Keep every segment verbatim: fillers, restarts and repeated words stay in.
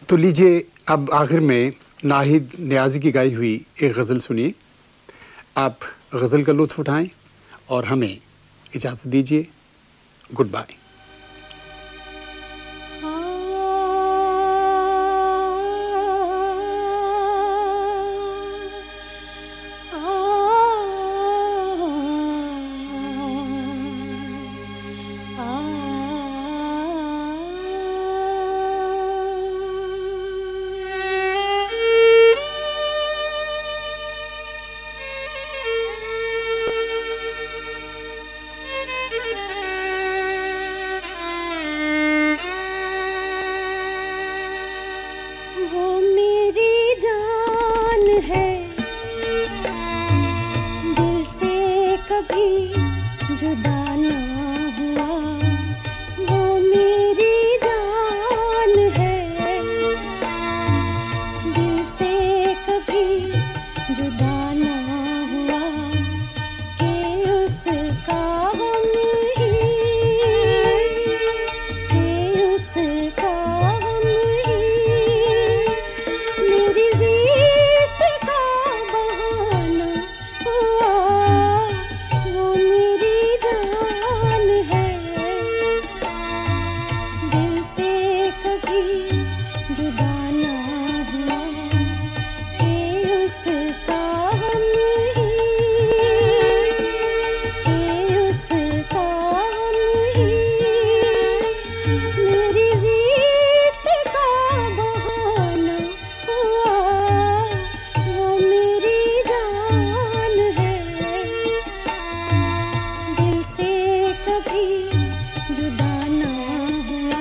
तो लीजिए अब आखिर में नाहिद नियाज़ी की गाई हुई एक गज़ल सुनिए। आप गज़ल का लुत्फ़ उठाएं और हमें इजाज़त दीजिए। Good bye. जुदा ना हुआ वो मेरी जान है, दिल से कभी जुदा ना हुआ कि उसका हम ही, कि उसका हम ही मेरी ज़िस्त का बहाना हुआ। वो मेरी जान है, दिल से कभी जुदा ना हुआ कि उसका हम ही, कि उसका हम ही मेरी ज़िस्त का बहाना हुआ। वो मेरी जान है, दिल से कभी जुदा ना हुआ।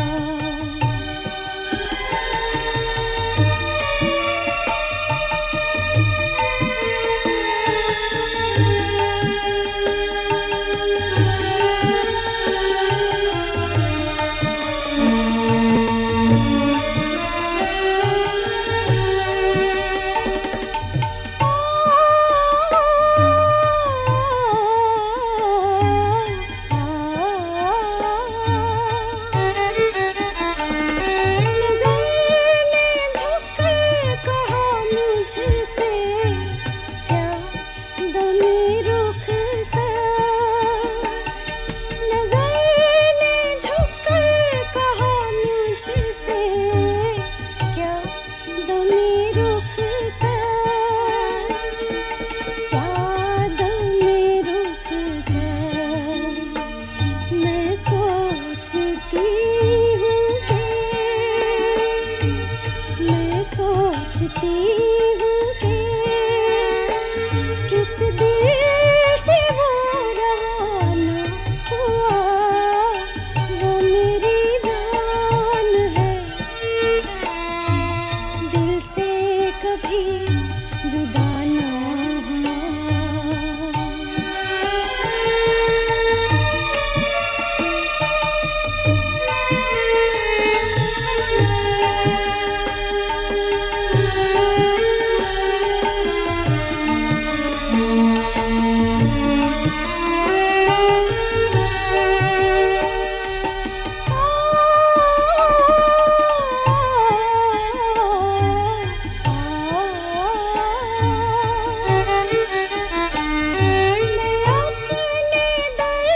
सोचती हूँ कि किस दिल से वो रवाना हुआ। वो मेरी जान है, दिल से कभी जुदा ना हुआ।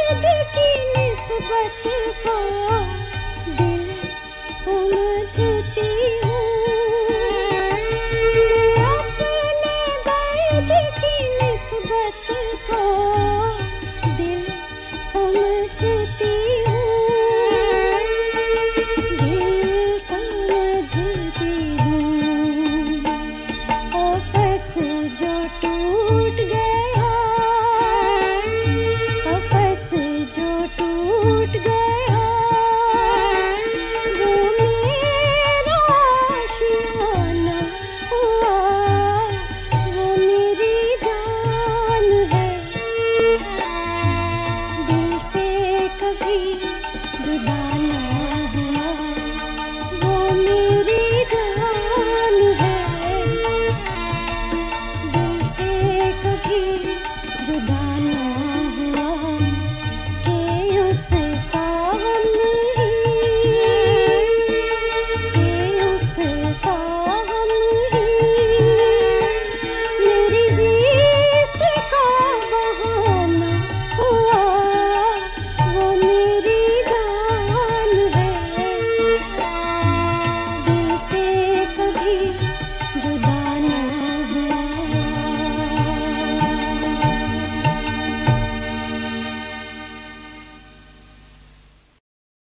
को दिल समझती